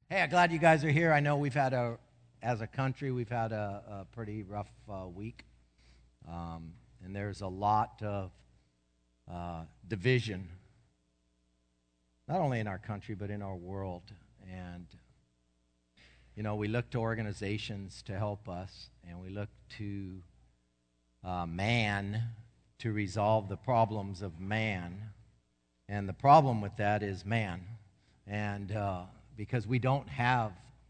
Hey, I'm glad you guys are here. I know as a country, we've had a pretty rough week. And there's a lot of division, not only in our country, but in our world. And, we look to organizations to help us, and we look to man to resolve the problems of man. And the problem with that is man. And because we don't have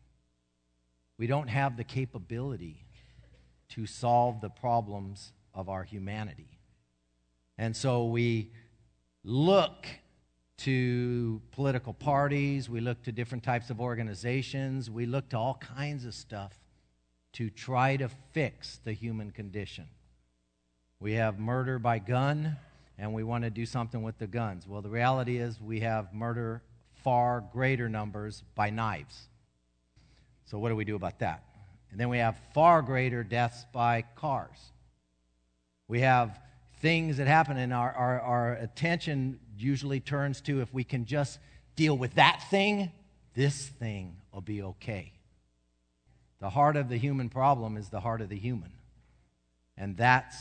the capability to solve the problems of our humanity. And so we look to political parties, we look to different types of organizations, we look to all kinds of stuff to try to fix the human condition. We have murder by gun, and we want to do something with the guns. Well, the reality is we have murder far greater numbers by knives. So what do we do about that? And then we have far greater deaths by cars. We have things that happen, and our attention usually turns to, if we can just deal with that thing, this thing will be okay. The heart of the human problem is the heart of the human. And that's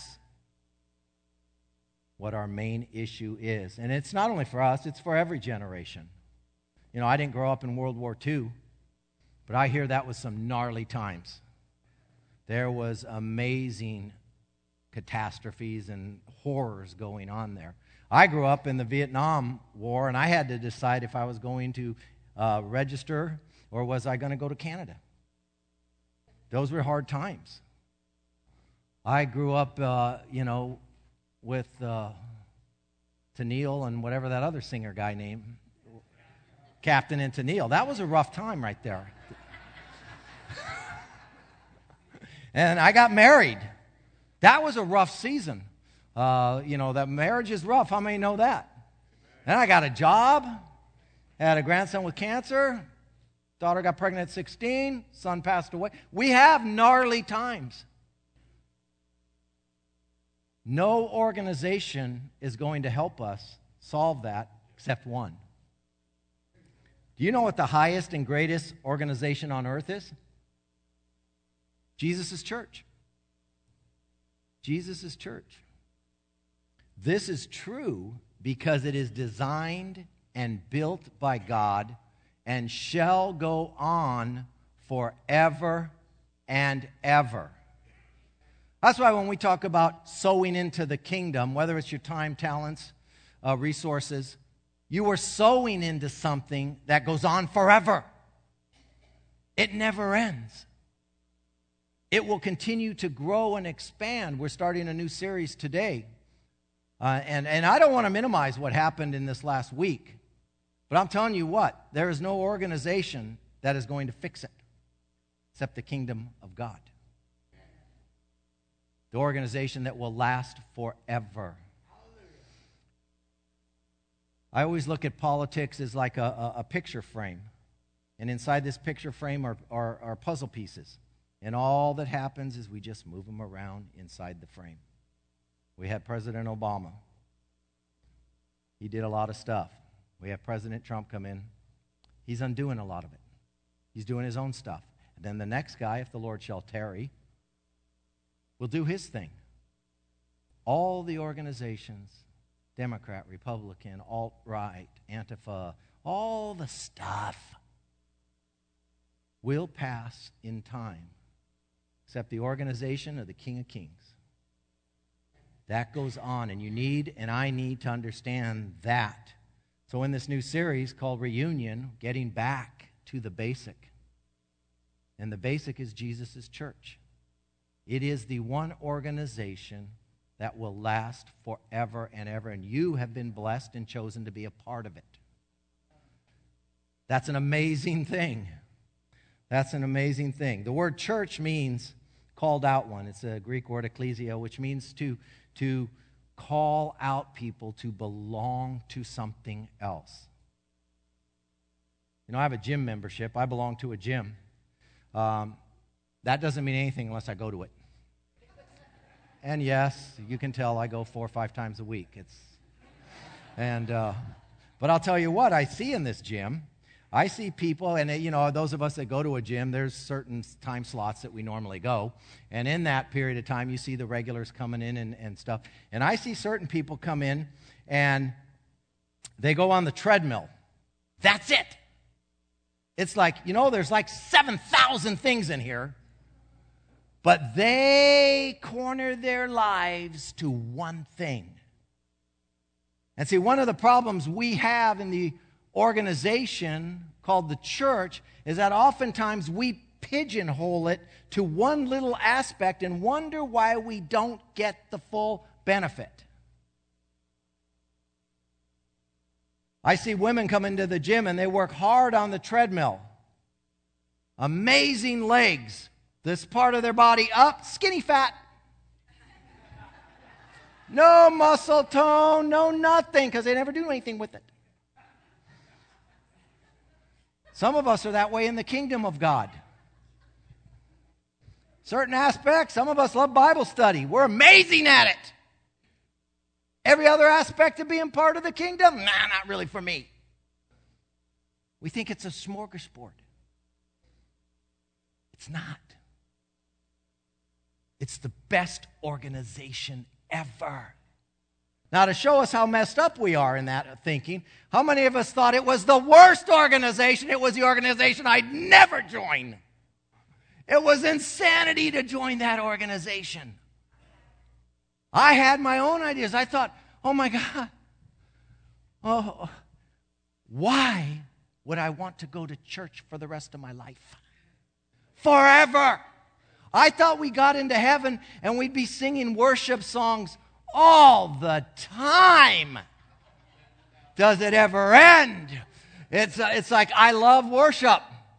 what our main issue is. And it's not only for us, it's for every generation. I didn't grow up in World War II, but I hear that was some gnarly times. There was amazing catastrophes and horrors going on there. I grew up in the Vietnam War, and I had to decide if I was going to register or was I going to go to Canada. Those were hard times. I grew up, with Tennille and whatever that other singer guy named. Captain and Tennille. That was a rough time right there. And I got married. That was a rough season. That marriage is rough. How many know that? Then I got a job, had a grandson with cancer, daughter got pregnant at 16, son passed away. We have gnarly times. No organization is going to help us solve that except one. Do you know what the highest and greatest organization on earth is? Jesus' church. Jesus' church. This is true because it is designed and built by God and shall go on forever and ever. That's why when we talk about sowing into the kingdom, whether it's your time, talents, resources, you are sowing into something that goes on forever. It never ends. It will continue to grow and expand. We're starting a new series today. And I don't want to minimize what happened in this last week. But I'm telling you what, there is no organization that is going to fix it except the kingdom of God. The organization that will last forever. I always look at politics as like a picture frame. And inside this picture frame are puzzle pieces. And all that happens is we just move them around inside the frame. We had President Obama. He did a lot of stuff. We have President Trump come in. He's undoing a lot of it. He's doing his own stuff. And then the next guy, if the Lord shall tarry, will do his thing. All the organizations, Democrat, Republican, alt-right, Antifa, all the stuff will pass in time, except the organization of the King of Kings. That goes on, and you need and I need to understand that. So in this new series called Reunion, getting back to the basic. And the basic is Jesus' church. It is the one organization that will last forever and ever, and you have been blessed and chosen to be a part of it. That's an amazing thing. That's an amazing thing. The word church means called out one. It's a Greek word, ecclesia, which means to call out people to belong to something else. I have a gym membership. I belong to a gym. That doesn't mean anything unless I go to it. And yes, you can tell I go 4 or 5 times a week. But I'll tell you what I see in this gym. I see people, and those of us that go to a gym, there's certain time slots that we normally go. And in that period of time, you see the regulars coming in and stuff. And I see certain people come in, and they go on the treadmill. That's it. It's like, there's like 7,000 things in here. But they corner their lives to one thing. And see, one of the problems we have in the organization called the church is that oftentimes we pigeonhole it to one little aspect and wonder why we don't get the full benefit. I see women come into the gym and they work hard on the treadmill. Amazing legs. This part of their body up, skinny fat. No muscle tone, no nothing, because they never do anything with it. Some of us are that way in the kingdom of God. Certain aspects, some of us love Bible study. We're amazing at it. Every other aspect of being part of the kingdom, not really for me. We think it's a smorgasbord. It's not. It's the best organization ever. Now, to show us how messed up we are in that thinking, how many of us thought it was the worst organization? It was the organization I'd never join. It was insanity to join that organization. I had my own ideas. I thought, oh my God, why would I want to go to church for the rest of my life? Forever. I thought we got into heaven and we'd be singing worship songs all the time. Does it ever end? It's like I love worship.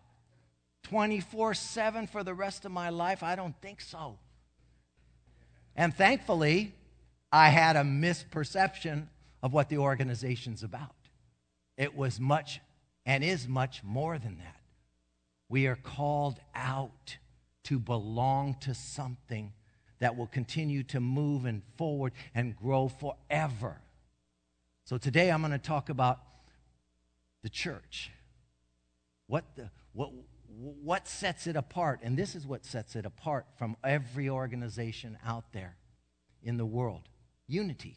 24/7 for the rest of my life? I don't think so. And thankfully, I had a misperception of what the organization's about. It was much and is much more than that. We are called out to belong to something that will continue to move and forward and grow forever. So today I'm going to talk about the church. What sets it apart? And this is what sets it apart from every organization out there in the world. Unity.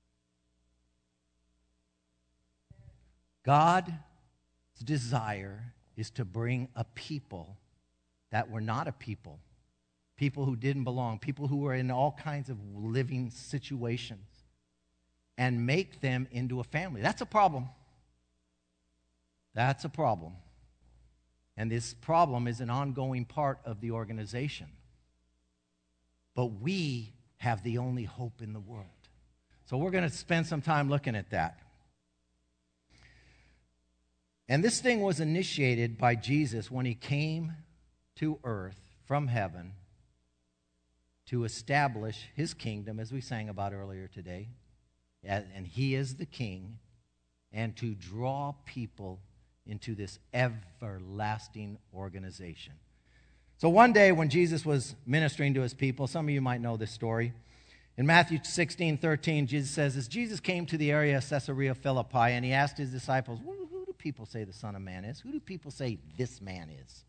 God's desire is to bring a people that were not a people. People who didn't belong. People who were in all kinds of living situations. And make them into a family. That's a problem. That's a problem. And this problem is an ongoing part of the organization. But we have the only hope in the world. So we're going to spend some time looking at that. And this thing was initiated by Jesus when he came to earth from heaven to establish his kingdom, as we sang about earlier today. And he is the king, and to draw people into this everlasting organization. So one day when Jesus was ministering to his people, some of you might know this story. In Matthew 16:13, Jesus says, as Jesus came to the area of Caesarea Philippi, and he asked his disciples, who do people say the Son of Man is? Who do people say this man is?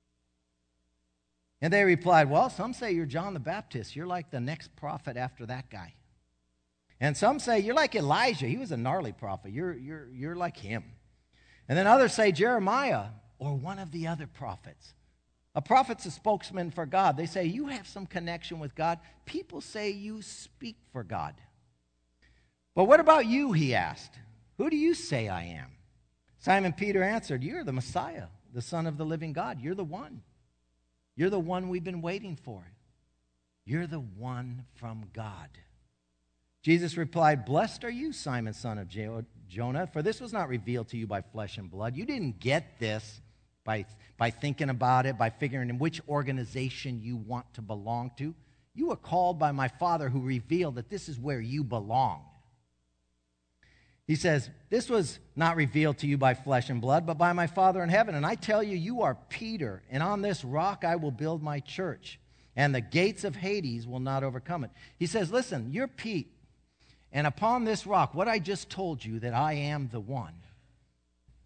And they replied, well, some say you're John the Baptist. You're like the next prophet after that guy. And some say you're like Elijah. He was a gnarly prophet. You're like him. And then others say Jeremiah or one of the other prophets. A prophet's a spokesman for God. They say you have some connection with God. People say you speak for God. But what about you, he asked. Who do you say I am? Simon Peter answered, you're the Messiah, the Son of the living God. You're the one. You're the one we've been waiting for. You're the one from God. Jesus replied, blessed are you, Simon, son of Jonah, for this was not revealed to you by flesh and blood. You didn't get this by thinking about it, by figuring in which organization you want to belong to. You were called by my Father who revealed that this is where you belong. He says, this was not revealed to you by flesh and blood, but by my Father in heaven. And I tell you, you are Peter, and on this rock I will build my church, and the gates of Hades will not overcome it. He says, listen, you're Pete. And upon this rock, what I just told you, that I am the one,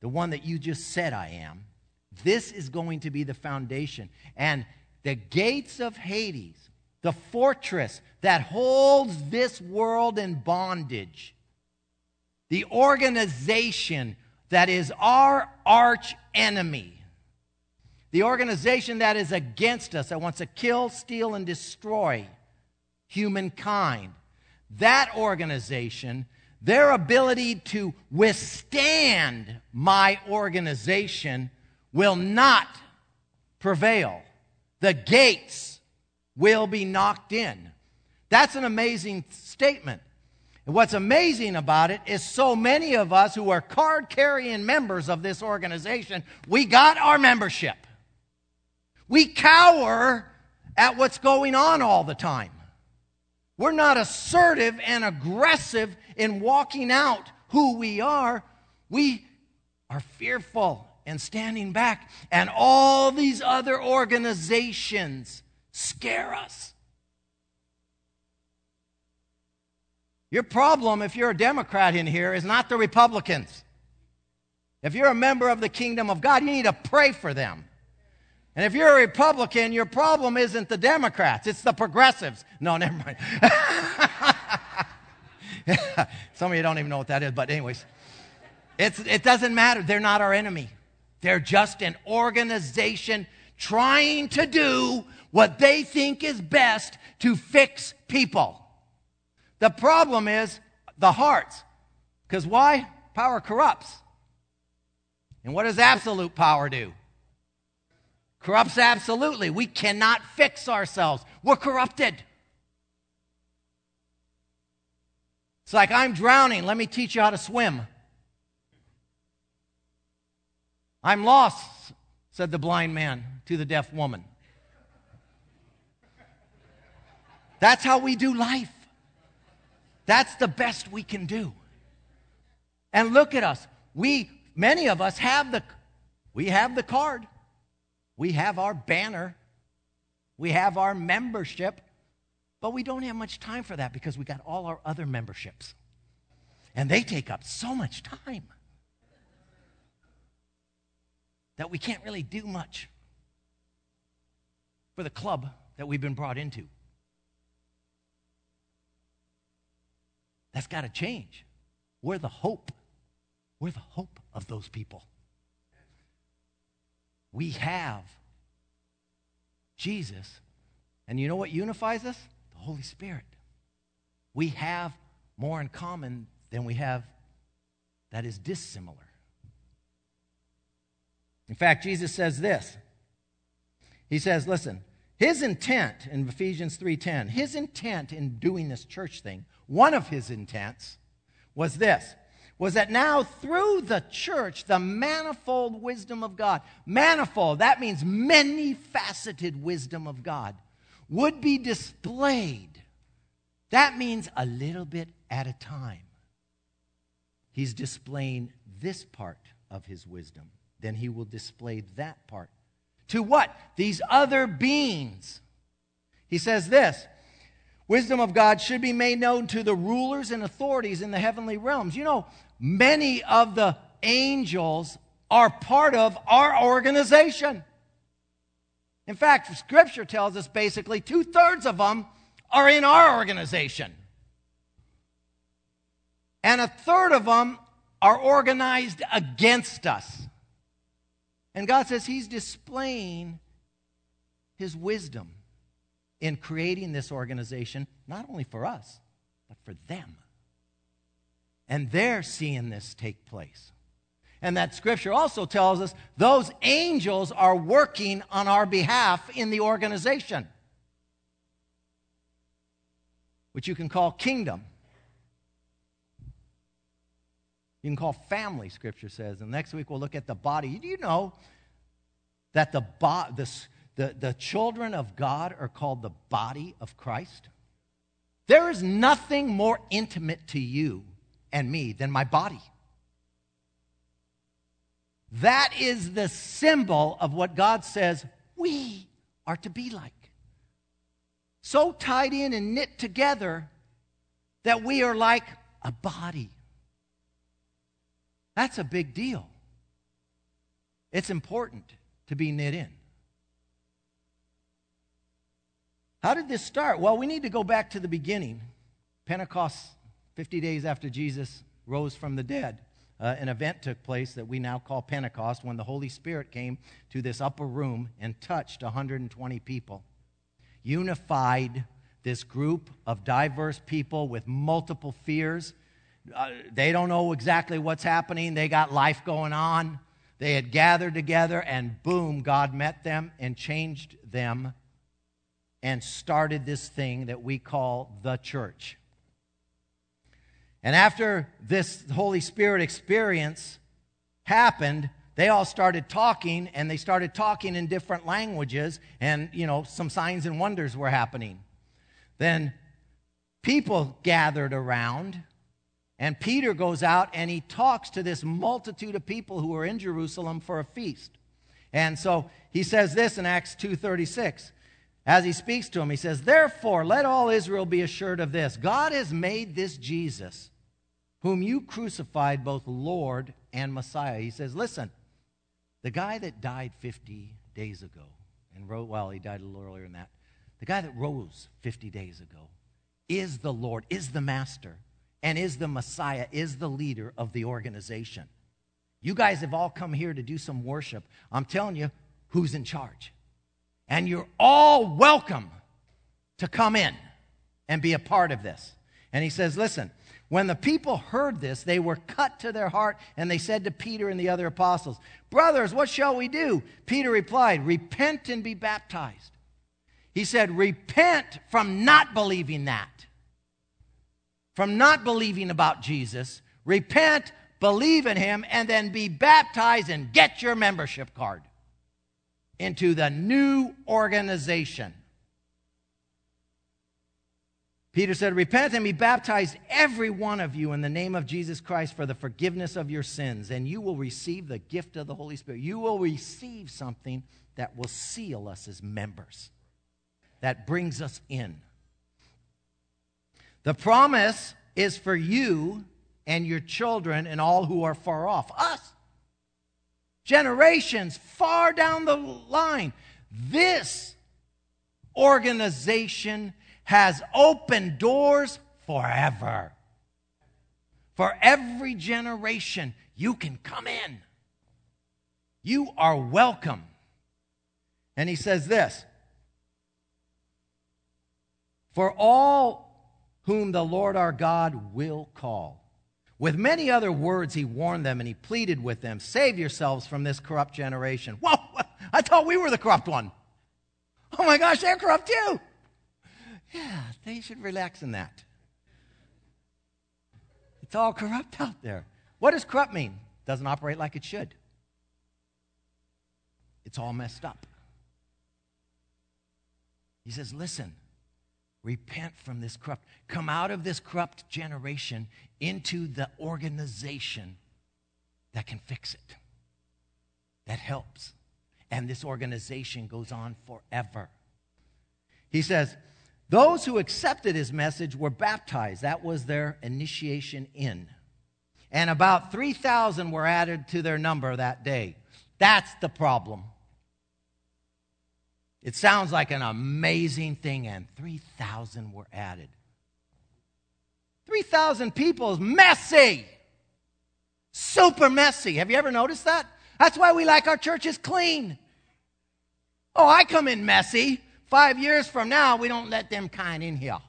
the one that you just said I am, this is going to be the foundation. And the gates of Hades, the fortress that holds this world in bondage, the organization that is our arch enemy, the organization that is against us, that wants to kill, steal, and destroy humankind, that organization, their ability to withstand my organization will not prevail. The gates will be knocked in. That's an amazing statement. And what's amazing about it is so many of us who are card-carrying members of this organization, we got our membership. We cower at what's going on all the time. We're not assertive and aggressive in walking out who we are. We are fearful and standing back. And all these other organizations scare us. Your problem, if you're a Democrat in here, is not the Republicans. If you're a member of the kingdom of God, you need to pray for them. And if you're a Republican, your problem isn't the Democrats, it's the progressives. No, never mind. Some of you don't even know what that is, but anyways. It doesn't matter. They're not our enemy. They're just an organization trying to do what they think is best to fix people. The problem is the hearts. Because why? Power corrupts. And what does absolute power do? Corrupts absolutely. We cannot fix ourselves. We're corrupted. It's like, I'm drowning. Let me teach you how to swim. I'm lost, said the blind man to the deaf woman. That's how we do life. That's the best we can do. And look at us. Many of us have the card. We have our banner. We have our membership. But we don't have much time for that because we got all our other memberships. And they take up so much time that we can't really do much for the club that we've been brought into. That's got to change. We're the hope. We're the hope of those people. We have Jesus. And you know what unifies us? The Holy Spirit. We have more in common than we have that is dissimilar. In fact, Jesus says this. He says, listen, his intent in Ephesians 3:10, his intent in doing this church thing, one of his intents was this, was that now through the church, the manifold wisdom of God, manifold, that means many-faceted wisdom of God, would be displayed. That means a little bit at a time. He's displaying this part of his wisdom. Then he will display that part. To what? These other beings. He says this, wisdom of God should be made known to the rulers and authorities in the heavenly realms. You know, many of the angels are part of our organization. In fact, Scripture tells us basically 2/3 of them are in our organization. And 1/3 of them are organized against us. And God says he's displaying his wisdom in creating this organization, not only for us, but for them. And they're seeing this take place. And that Scripture also tells us those angels are working on our behalf in the organization, which you can call kingdom. You can call family, Scripture says. And next week we'll look at the body. Do you know that the children of God are called the body of Christ? There is nothing more intimate to you and me than my body. That is the symbol of what God says we are to be like. So tied in and knit together that we are like a body. That's a big deal. It's important to be knit in. How did this start? Well, we need to go back to the beginning. Pentecost, 50 days after Jesus rose from the dead, an event took place that we now call Pentecost, when the Holy Spirit came to this upper room and touched 120 people. Unified this group of diverse people with multiple fears. They don't know exactly what's happening. They got life going on. They had gathered together, and boom, God met them and changed them and started this thing that we call the church. And after this Holy Spirit experience happened, they all started talking, and they started talking in different languages, and, some signs and wonders were happening. Then people gathered around, and Peter goes out and he talks to this multitude of people who are in Jerusalem for a feast. And so he says this in Acts 2:36. As he speaks to them, he says, "Therefore, let all Israel be assured of this. God has made this Jesus, whom you crucified, both Lord and Messiah." He says, listen, the guy that died 50 days ago, and he died a little earlier than that. The guy that rose 50 days ago is the Lord, is the Master, and is the Messiah, is the leader of the organization. You guys have all come here to do some worship. I'm telling you who's in charge. And you're all welcome to come in and be a part of this. And he says, listen, when the people heard this, they were cut to their heart, and they said to Peter and the other apostles, "Brothers, what shall we do?" Peter replied, "Repent and be baptized." He said, repent from not believing that. From not believing about Jesus. Repent, believe in him, and then be baptized and get your membership card into the new organization. Peter said, "Repent and be baptized, every one of you, in the name of Jesus Christ for the forgiveness of your sins, and you will receive the gift of the Holy Spirit." You will receive something that will seal us as members, that brings us in. The promise is for you and your children and all who are far off. Us. Generations far down the line. This organization has opened doors forever. For every generation, you can come in. You are welcome. And he says this, "For all whom the Lord our God will call." With many other words, he warned them and he pleaded with them, "Save yourselves from this corrupt generation." Whoa, I thought we were the corrupt one. Oh my gosh, they're corrupt too. Yeah, they should relax in that. It's all corrupt out there. What does corrupt mean? Doesn't operate like it should. It's all messed up. He says, listen, repent from this corrupt. Come out of this corrupt generation into the organization that can fix it, that helps. And this organization goes on forever. He says, those who accepted his message were baptized. That was their initiation in. And about 3,000 were added to their number that day. That's the problem. It sounds like an amazing thing, and 3,000 were added. 3,000 people is messy. Super messy. Have you ever noticed that? That's why we like our churches clean. Oh, I come in messy. 5 years from now, we don't let them kind in here.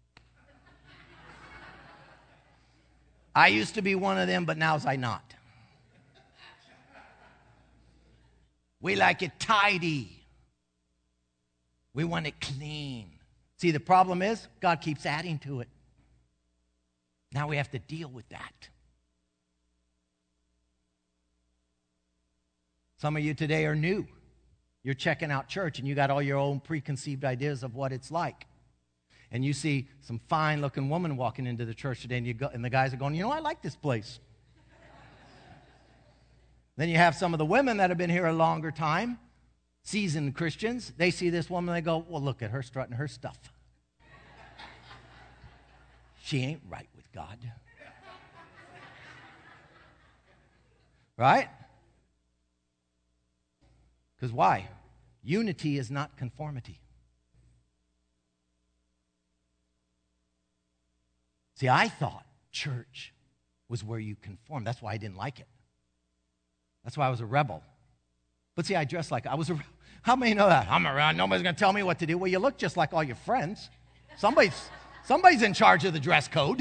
I used to be one of them, but now's I not. We like it tidy. We want it clean. See, the problem is, God keeps adding to it. Now we have to deal with that. Some of you today are new. You're checking out church, and you got all your own preconceived ideas of what it's like. And you see some fine-looking woman walking into the church today, and the guys are going, I like this place. Then you have some of the women that have been here a longer time, seasoned Christians. They see this woman, they go, well, look at her strutting her stuff. She ain't right with God. Right? Because why? Unity is not conformity. See, I thought church was where you conform. That's why I didn't like it. That's why I was a rebel. But see, I dressed like I was a rebel. How many know that? I'm around, nobody's going to tell me what to do. Well, you look just like all your friends. Somebody's in charge of the dress code.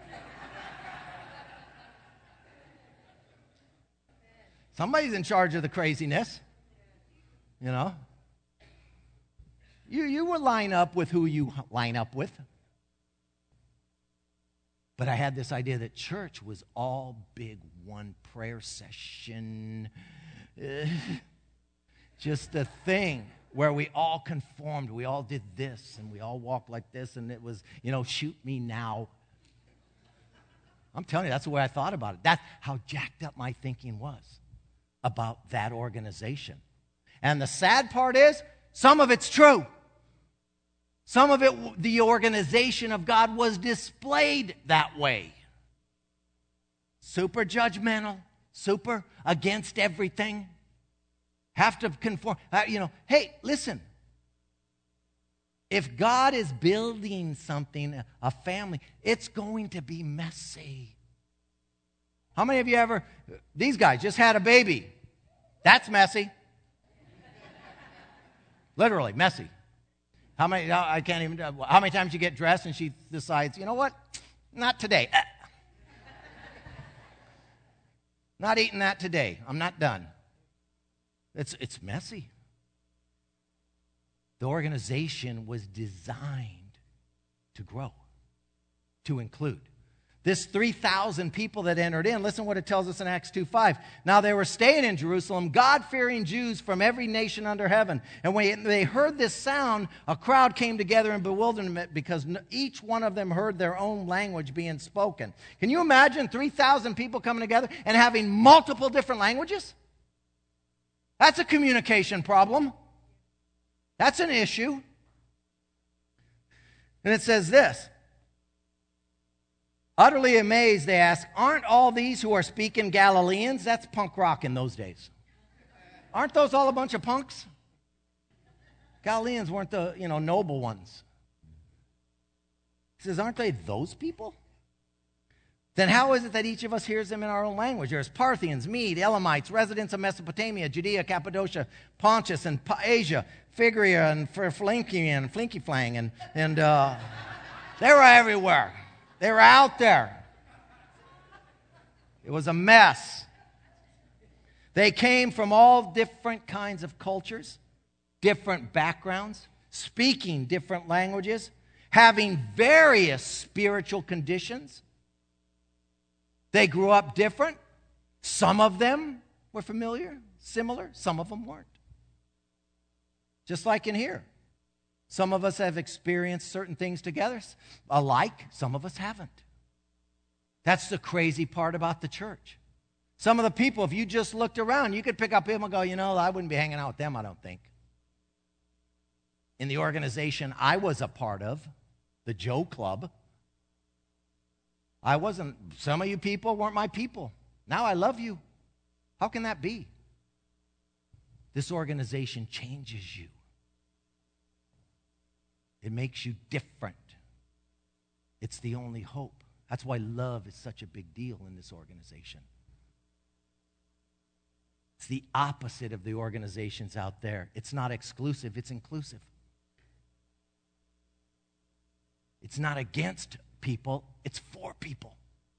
Somebody's in charge of the craziness. You know? You will line up with who you line up with. But I had this idea that church was all big one prayer session. Just a thing where we all conformed. We all did this, and we all walked like this, and it was, shoot me now. I'm telling you, that's the way I thought about it. That's how jacked up my thinking was about that organization. And the sad part is, some of it's true. Some of it, the organization of God was displayed that way. Super judgmental, super against everything. Have to conform. Hey, listen. If God is building something, a family, it's going to be messy. How many of you these guys just had a baby? That's messy. Literally, messy. How many times you get dressed and she decides, you know what? Not today. Not eating that today. I'm not done. It's messy. The organization was designed to grow, to include. This 3,000 people that entered in, listen what it tells us in Acts 2:5. Now they were staying in Jerusalem, God-fearing Jews from every nation under heaven. And when they heard this sound, a crowd came together in bewilderment because each one of them heard their own language being spoken. Can you imagine 3,000 people coming together and having multiple different languages? That's a communication problem. That's an issue. And it says this. Utterly amazed, they ask, aren't all these who are speaking Galileans? That's punk rock in those days. Aren't those all a bunch of punks? Galileans weren't the, noble ones. He says, aren't they those people? Then how is it that each of us hears them in our own language? There's Parthians, Mede, Elamites, residents of Mesopotamia, Judea, Cappadocia, Pontus, and Asia, Phrygia, and Flinky, and Flinky Flang, and they were everywhere. They were out there. It was a mess. They came from all different kinds of cultures, different backgrounds, speaking different languages, having various spiritual conditions. They grew up different. Some of them were similar. Some of them weren't. Just like in here. Some of us have experienced certain things together alike. Some of us haven't. That's the crazy part about the church. Some of the people, if you just looked around, you could pick up him and go, I wouldn't be hanging out with them, I don't think. In the organization I was a part of, the Joe Club, some of you people weren't my people. Now I love you. How can that be? This organization changes you. It makes you different. It's the only hope. That's why love is such a big deal in this organization. It's the opposite of the organizations out there. It's not exclusive, it's inclusive. It's not against people, it's for people.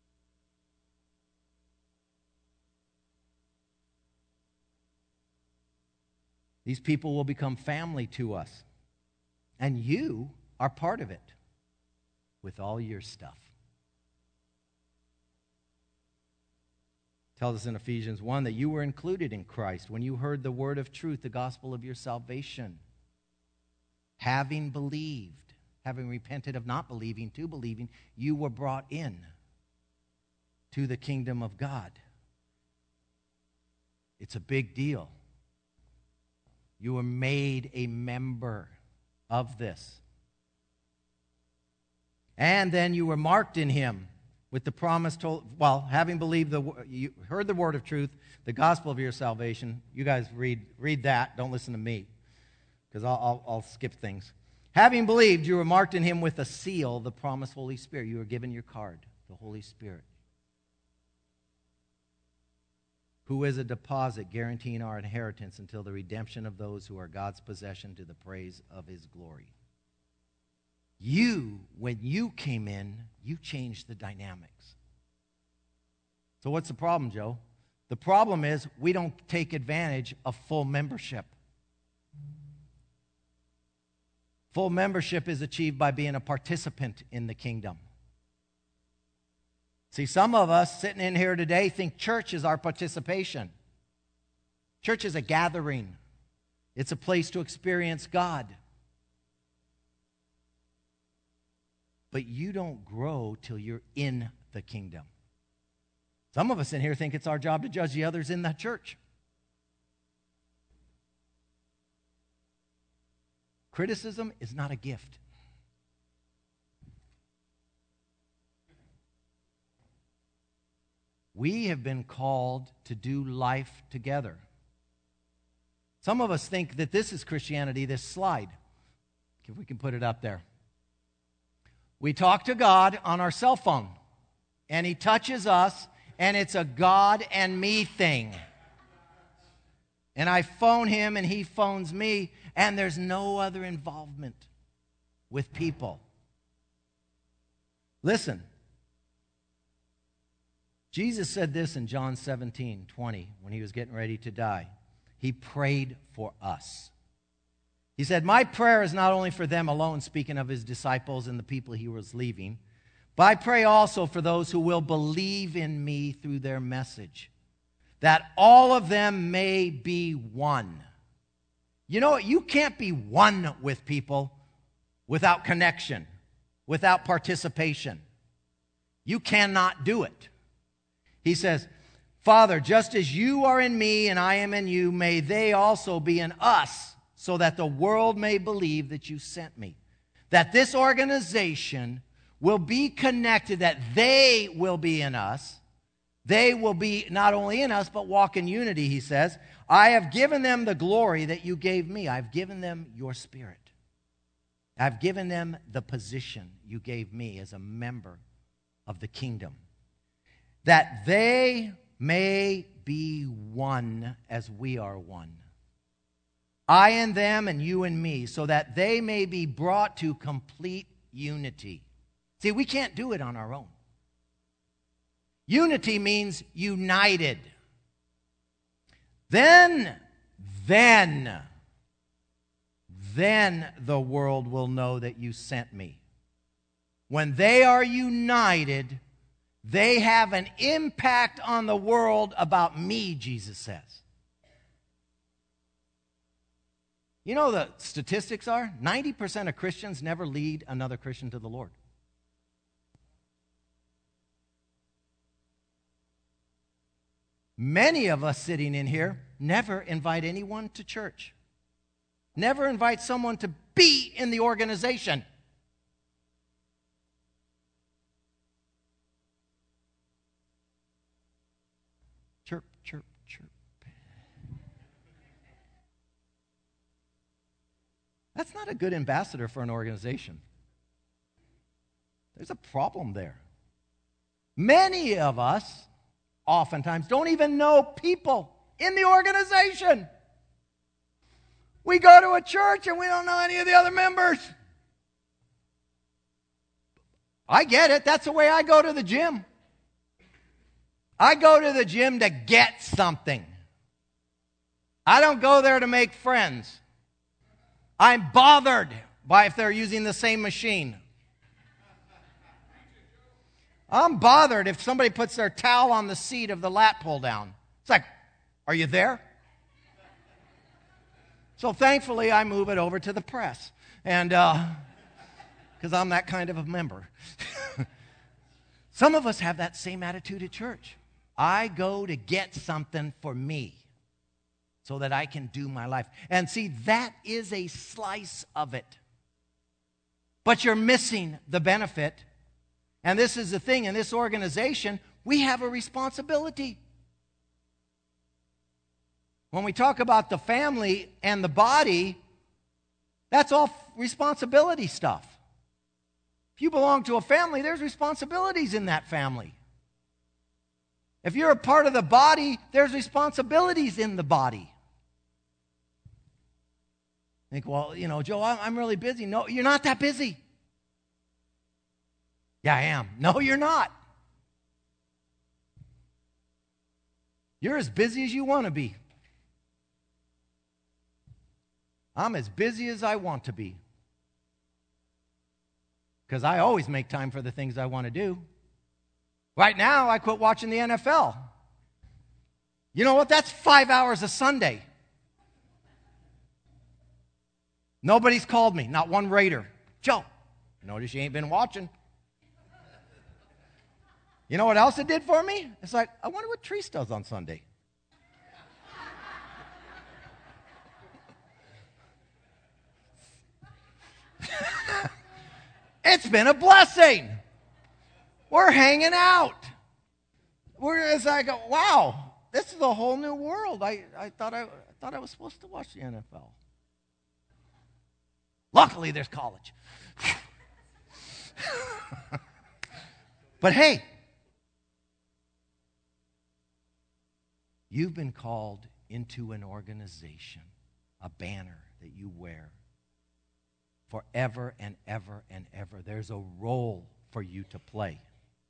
These people will become family to us. And you are part of it with all your stuff. It tells us in Ephesians 1 that you were included in Christ when you heard the word of truth, the gospel of your salvation. Having believed, having repented of not believing to believing, you were brought in to the kingdom of God. It's a big deal. You were made a member of this. And then you were marked in him with the promise told, well, having believed you heard the word of truth, the gospel of your salvation. You guys read that. Don't listen to me, because I'll skip things. Having believed, you were marked in him with a seal, the promised Holy Spirit. You were given your card, the Holy Spirit, who is a deposit guaranteeing our inheritance until the redemption of those who are God's possession to the praise of his glory. When you came in, you changed the dynamics. So what's the problem, Joe? The problem is we don't take advantage of full membership. Full membership is achieved by being a participant in the kingdom. See, some of us sitting in here today think church is our participation. Church is a gathering. It's a place to experience God. But you don't grow till you're in the kingdom. Some of us in here think it's our job to judge the others in the church. Criticism is not a gift. We have been called to do life together. Some of us think that this is Christianity, this slide. If we can put it up there. We talk to God on our cell phone, and he touches us, and it's a God and me thing. And I phone him, and he phones me, and there's no other involvement with people. Listen. Jesus said this in John 17:20 when he was getting ready to die. He prayed for us. He said, my prayer is not only for them alone, speaking of his disciples and the people he was leaving, but I pray also for those who will believe in me through their message, that all of them may be one. You know, you can't be one with people without connection, without participation. You cannot do it. He says, Father, just as you are in me and I am in you, may they also be in us, so that the world may believe that you sent me. That this organization will be connected, that they will be in us. They will be not only in us, but walk in unity, he says. I have given them the glory that you gave me. I've given them your spirit. I've given them the position you gave me as a member of the kingdom. That they may be one as we are one. I and them and you and me, so that they may be brought to complete unity. See, we can't do it on our own. Unity means united. Then the world will know that you sent me. When they are united, they have an impact on the world about me, Jesus says. You know the statistics are? 90% of Christians never lead another Christian to the Lord. Many of us sitting in here never invite anyone to church. Never invite someone to be in the organization. Chirp, chirp, chirp. That's not a good ambassador for an organization. There's a problem there. Many of us oftentimes don't even know people in the organization. We go to a church and we don't know any of the other members. I get it. That's the way I go to the gym. I go to the gym to get something. I don't go there to make friends. I'm bothered by if they're using the same machine. I'm bothered if somebody puts their towel on the seat of the lat pull down. It's like, are you there? So thankfully, I move it over to the press. And because I'm that kind of a member. Some of us have that same attitude at church. I go to get something for me so that I can do my life. And see, that is a slice of it. But you're missing the benefit And this is the thing, in this organization, we have a responsibility. When we talk about the family and the body, that's all responsibility stuff. If you belong to a family, there's responsibilities in that family. If you're a part of the body, there's responsibilities in the body. Think, well, Joe, I'm really busy. No, you're not that busy. Yeah, I am. No, you're not. You're as busy as you want to be. I'm as busy as I want to be. Because I always make time for the things I want to do. Right now, I quit watching the NFL. You know what? That's 5 hours a Sunday. Nobody's called me, not one Raider. Joe, notice you ain't been watching. You know what else it did for me? It's like, I wonder what Treese does on Sunday. It's been a blessing. We're hanging out. It's like, wow, this is a whole new world. I thought I was supposed to watch the NFL. Luckily, there's college. But hey, you've been called into an organization, a banner that you wear forever and ever and ever. There's a role for you to play.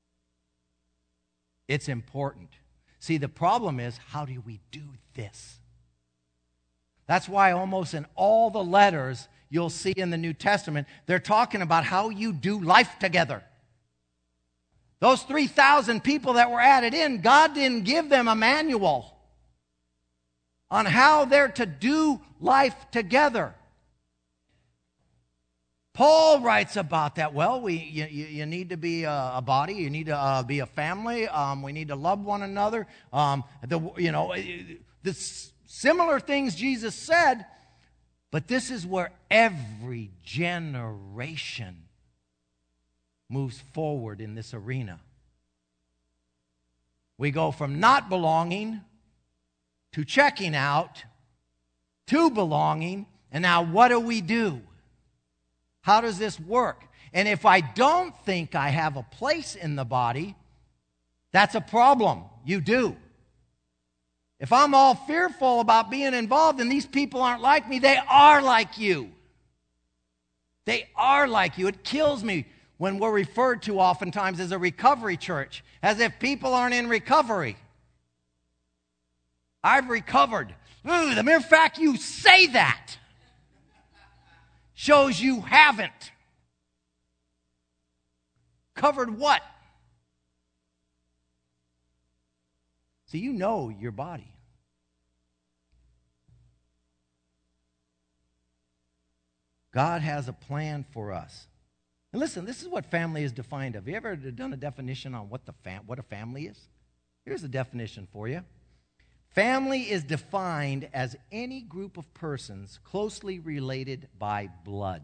It's important. See, the problem is, how do we do this? That's why almost in all the letters you'll see in the New Testament, they're talking about how you do life together. Those 3,000 people that were added in, God didn't give them a manual on how they're to do life together. Paul writes about that. Well, you need to be a body. You need to be a family. We need to love one another. The similar things Jesus said, but this is where every generation moves forward in this arena. We go from not belonging to checking out to belonging, and now what do? How does this work? And if I don't think I have a place in the body, that's a problem. You do. If I'm all fearful about being involved and these people aren't like me, they are like you. They are like you. It kills me when we're referred to oftentimes as a recovery church, as if people aren't in recovery. I've recovered. Ooh, the mere fact you say that shows you haven't. Covered what? So you know your body. God has a plan for us. And listen, this is what family is defined of. Have you ever done a definition on what a family is? Here's a definition for you. Family is defined as any group of persons closely related by blood.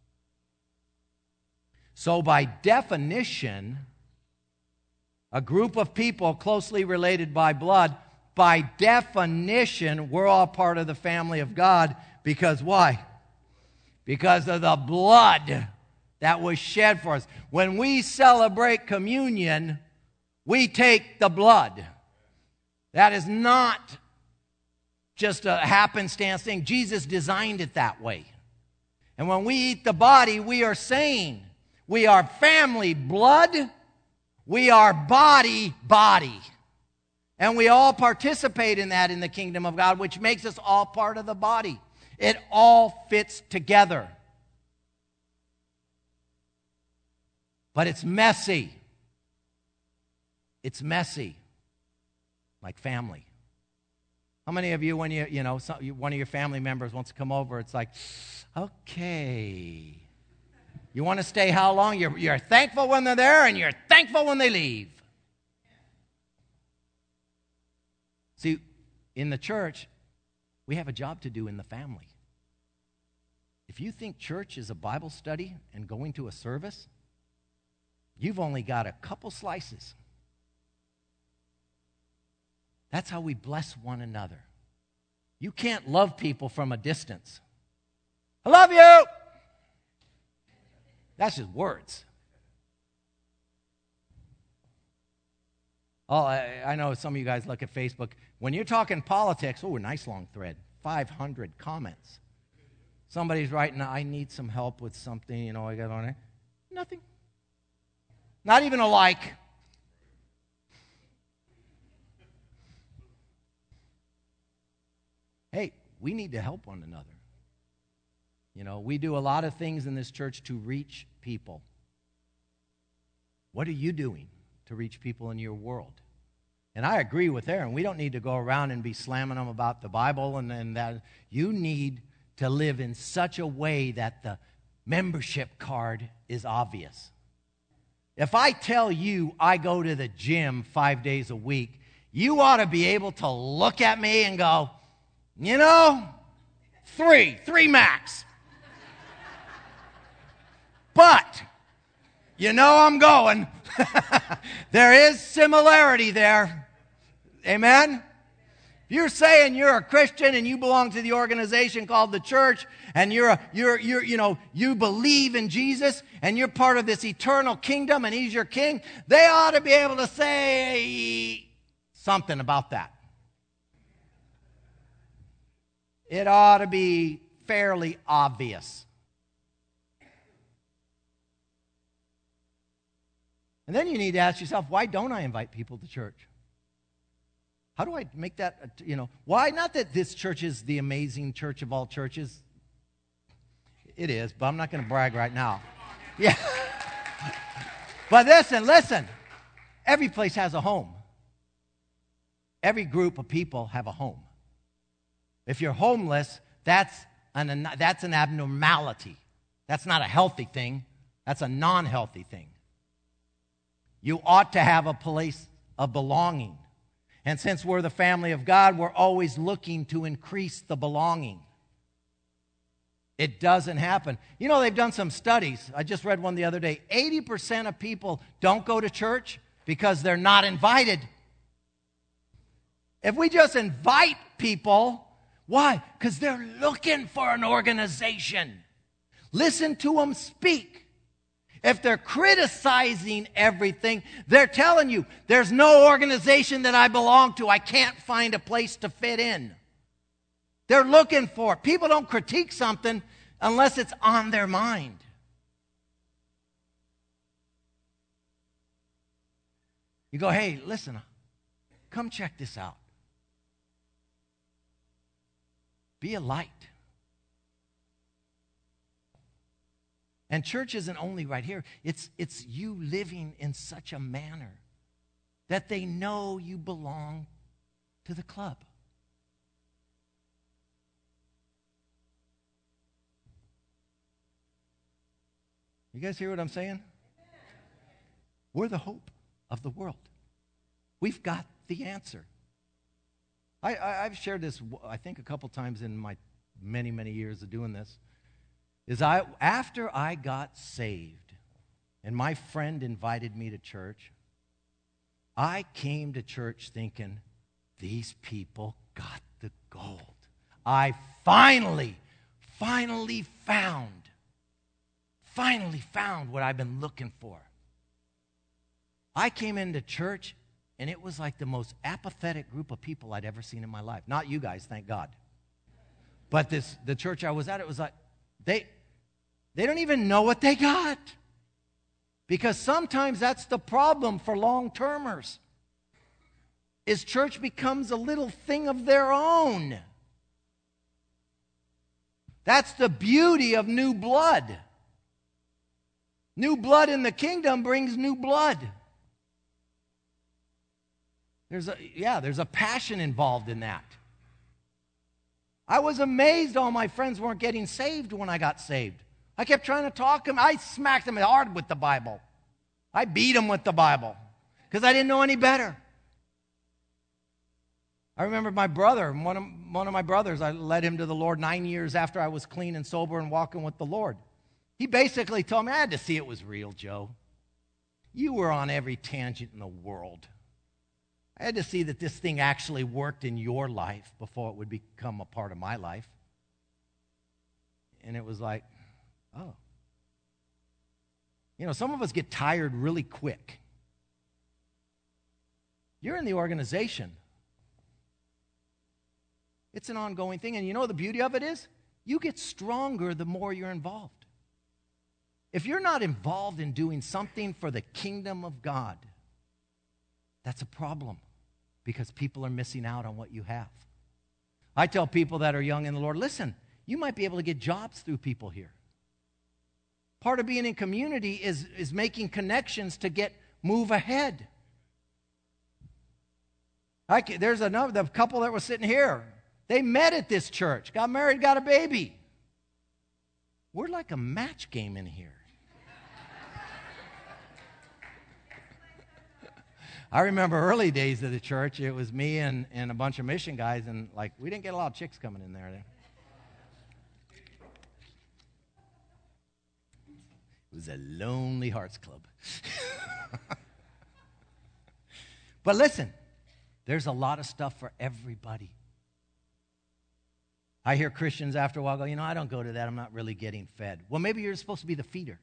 So by definition, a group of people closely related by blood, by definition, we're all part of the family of God. Because why? Because of the blood that was shed for us. When we celebrate communion, we take the blood. That is not just a happenstance thing. Jesus designed it that way. And when we eat the body, we are saying we are family blood, we are body. And we all participate in that in the kingdom of God, which makes us all part of the body. It all fits together. But it's messy. It's messy. Like family. How many of you, when one of your family members wants to come over, it's like, okay. You want to stay how long? You're thankful when they're there, and you're thankful when they leave. See, in the church, we have a job to do in the family. If you think church is a Bible study and going to a service, you've only got a couple slices. That's how we bless one another. You can't love people from a distance. I love you. That's just words. Oh, I know some of you guys look at Facebook. When you're talking politics, oh, a nice long thread, 500 comments. Somebody's writing, I need some help with something, I got on it. Nothing. Not even a like. Hey, we need to help one another. We do a lot of things in this church to reach people. What are you doing to reach people in your world? And I agree with Aaron. We don't need to go around and be slamming them about the Bible and that. You need to live in such a way that the membership card is obvious. If I tell you I go to the gym 5 days a week, you ought to be able to look at me and go, three max. But, I'm going. There is similarity there. Amen? If you're saying you're a Christian and you belong to the organization called the church, and you believe in Jesus and you're part of this eternal kingdom and He's your king, they ought to be able to say something about that. It ought to be fairly obvious. And then you need to ask yourself, why don't I invite people to church? How do I make that, why? Not that this church is the amazing church of all churches. It is, but I'm not going to brag right now. Yeah. But listen. Every place has a home. Every group of people have a home. If you're homeless, that's an abnormality. That's not a healthy thing. That's a non-healthy thing. You ought to have a place of belonging. And since we're the family of God, we're always looking to increase the belonging. It doesn't happen. They've done some studies. I just read one the other day. 80% of people don't go to church because they're not invited. If we just invite people, why? Because they're looking for an organization. Listen to them speak. If they're criticizing everything, they're telling you, there's no organization that I belong to. I can't find a place to fit in. They're looking for it. People don't critique something unless it's on their mind. You go, hey, listen, come check this out. Be a light. And church isn't only right here. It's you living in such a manner that they know you belong to the club. You guys hear what I'm saying? We're the hope of the world. We've got the answer. I've shared this, I think, a couple times in my many, many years of doing this. After I got saved and my friend invited me to church, I came to church thinking, these people got the gold. I finally found what I've been looking for. I came into church, and it was like the most apathetic group of people I'd ever seen in my life. Not you guys, thank God. But the church I was at, it was like, they don't even know what they got. Because sometimes that's the problem for long-termers. Is church becomes a little thing of their own. That's the beauty of new blood. New blood in the kingdom brings new blood. There's a passion involved in that. I was amazed all my friends weren't getting saved when I got saved. I kept trying to talk them. I smacked them hard with the Bible. I beat them with the Bible because I didn't know any better. I remember my brother, one of my brothers, I led him to the Lord 9 years after I was clean and sober and walking with the Lord. He basically told me, I had to see it was real, Joe. You were on every tangent in the world. I had to see that this thing actually worked in your life before it would become a part of my life. And it was like, oh. You know, some of us get tired really quick. You're in the organization. It's an ongoing thing. And you know the beauty of it is? You get stronger the more you're involved. If you're not involved in doing something for the kingdom of God, that's a problem because people are missing out on what you have. I tell people that are young in the Lord, listen, you might be able to get jobs through people here. Part of being in community is making connections to move ahead. There's the couple that was sitting here. They met at this church, got married, got a baby. We're like a match game in here. I remember early days of the church, it was me and a bunch of mission guys, and like we didn't get a lot of chicks coming in there. It was a lonely hearts club. But listen, there's a lot of stuff for everybody. I hear Christians after a while go, I don't go to that. I'm not really getting fed. Well, maybe you're supposed to be the feeder.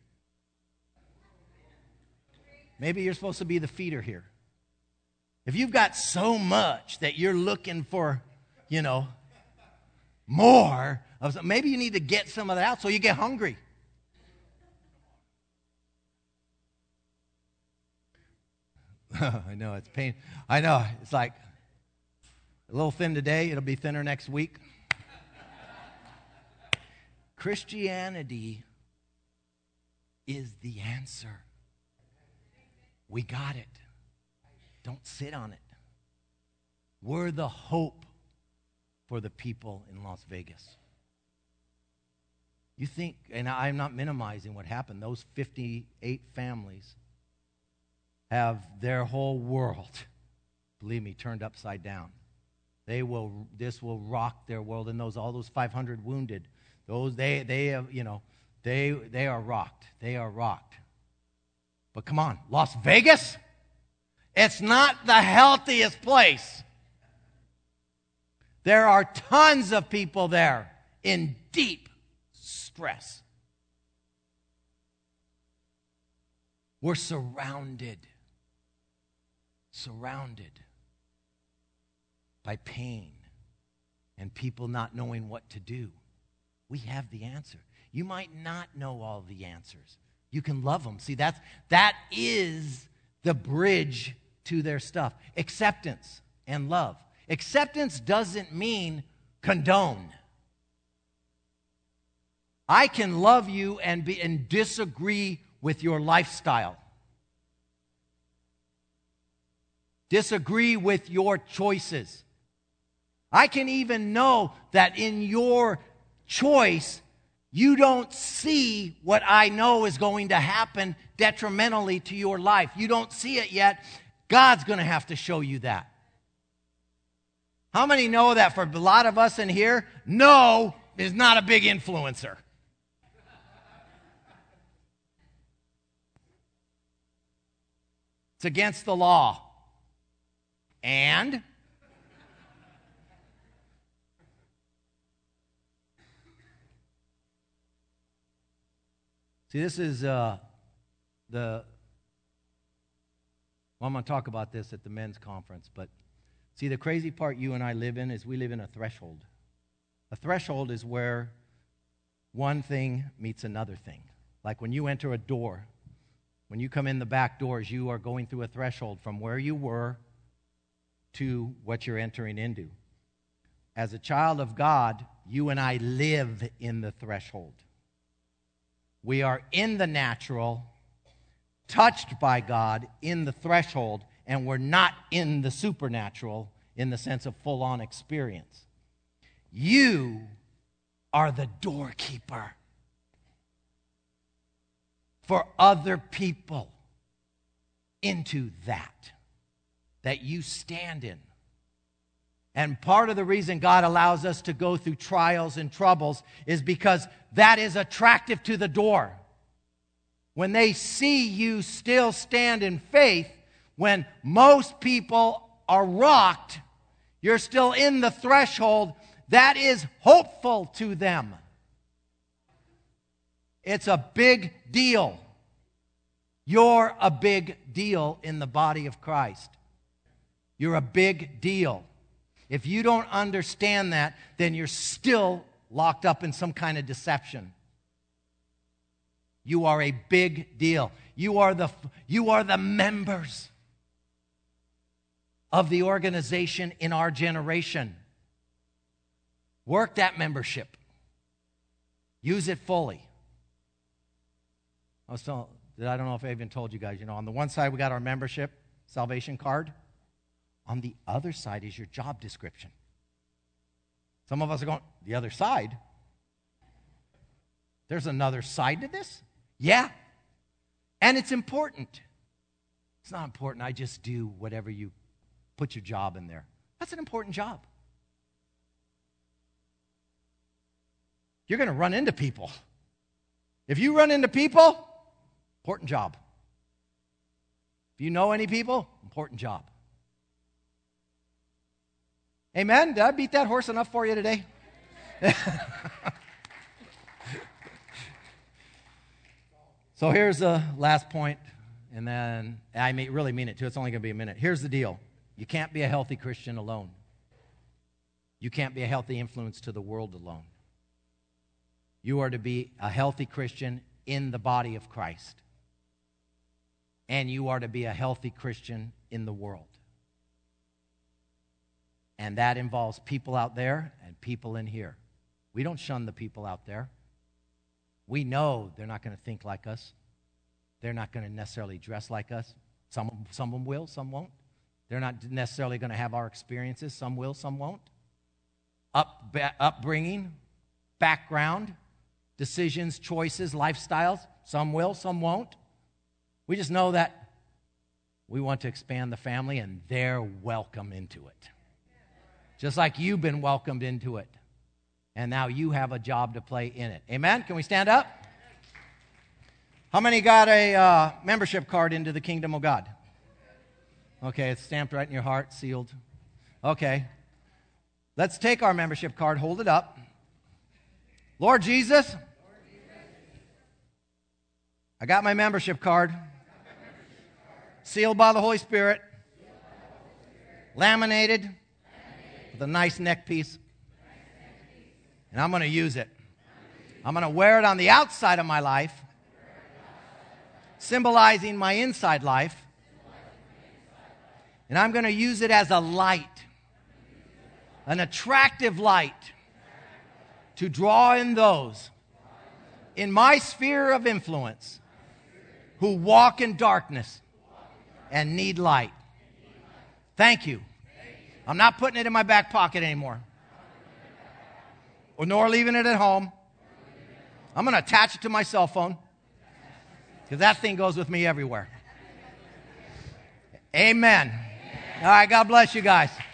Maybe you're supposed to be the feeder here. If you've got so much that you're looking for, more of something, maybe you need to get some of that out so you get hungry. I know, it's pain. I know, it's like a little thin today, it'll be thinner next week. Christianity is the answer. We got it. Don't sit on it. We're the hope for the people in Las Vegas. You think, and I'm not minimizing what happened, those 58 families have their whole world, believe me, turned upside down. This will rock their world, and all those 500 wounded, they are rocked. They are rocked. But come on, Las Vegas? It's not the healthiest place. There are tons of people there in deep stress. We're surrounded by pain and people not knowing what to do. We have the answer. You might not know all the answers. You can love them. See, that is the bridge to their stuff. Acceptance and love. Acceptance doesn't mean condone. I can love you and disagree with your lifestyle. Disagree with your choices. I can even know that in your choice, you don't see what I know is going to happen detrimentally to your life. You don't see it yet. God's going to have to show you that. How many know that for a lot of us in here, no is not a big influencer? It's against the law. And see, this is I'm going to talk about this at the men's conference, but see, the crazy part you and I live in is we live in a threshold. A threshold is where one thing meets another thing. Like when you enter a door, when you come in the back doors, you are going through a threshold from where you were to what you're entering into. As a child of God, you and I live in the threshold. We are in the natural, touched by God in the threshold, and we're not in the supernatural in the sense of full-on experience. You are the doorkeeper for other people into that you stand in. And part of the reason God allows us to go through trials and troubles is because that is attractive to the door. when they see you still stand in faith, when most people are rocked, you're still in the threshold, that is hopeful to them. It's a big deal. You're a big deal in the body of Christ. You're a big deal. If you don't understand that, then you're still locked up in some kind of deception. You are a big deal. You are the members of the organization in our generation. Work that membership. Use it fully. I don't know if I even told you guys, on the one side we got our membership salvation card. On the other side is your job description. Some of us are going, the other side? There's another side to this? Yeah. And it's important. It's not important. I just do whatever you put your job in there. That's an important job. You're going to run into people. If you run into people, important job. If you know any people, important job. Amen? Did I beat that horse enough for you today? So here's the last point, and then I really mean it too. It's only going to be a minute. Here's the deal. You can't be a healthy Christian alone. You can't be a healthy influence to the world alone. You are to be a healthy Christian in the body of Christ. And you are to be a healthy Christian in the world. And that involves people out there and people in here. We don't shun the people out there. We know they're not going to think like us. They're not going to necessarily dress like us. Some of them will, some won't. They're not necessarily going to have our experiences. Some will, some won't. Upbringing, background, decisions, choices, lifestyles. Some will, some won't. We just know that we want to expand the family, and they're welcome into it. Just like you've been welcomed into it. And now you have a job to play in it. Amen? Can we stand up? How many got a membership card into the kingdom of God? Okay, it's stamped right in your heart, sealed. Okay. Let's take our membership card, hold it up. Lord Jesus, I got my membership card. Sealed by the Holy Spirit. Laminated with a nice neck piece. And I'm going to use it. I'm going to wear it on the outside of my life, symbolizing my inside life. And I'm going to use it as a light, an attractive light, to draw in those in my sphere of influence who walk in darkness and need light. Thank you. I'm not putting it in my back pocket anymore. Or nor leaving it at home. I'm going to attach it to my cell phone, because that thing goes with me everywhere. Amen. All right, God bless you guys.